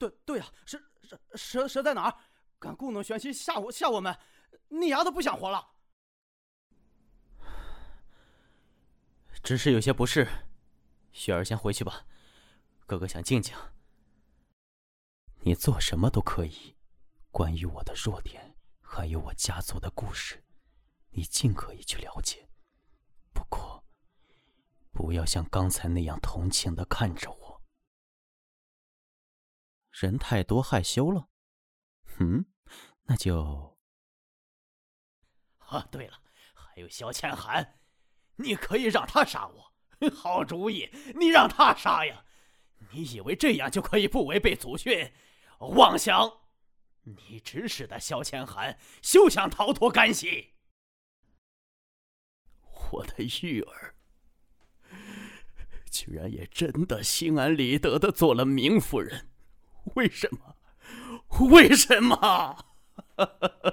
对呀，蛇在哪儿？敢故弄玄虚吓我们，你丫的不想活了？ 只是有些不适，雪儿先回去吧，哥哥想静静。你做什么都可以，关于我的弱点，还有我家族的故事，你尽可以去了解。不过，不要像刚才那样同情地看着我。人太多害羞了？那就…… 对了，还有萧千寒，你可以让他杀我。好主意，你让他杀呀！你以为这样就可以不违背祖训？妄想！你指使的萧千寒休想逃脱干系。我的玉儿，居然也真的心安理得的做了明夫人，为什么？为什么？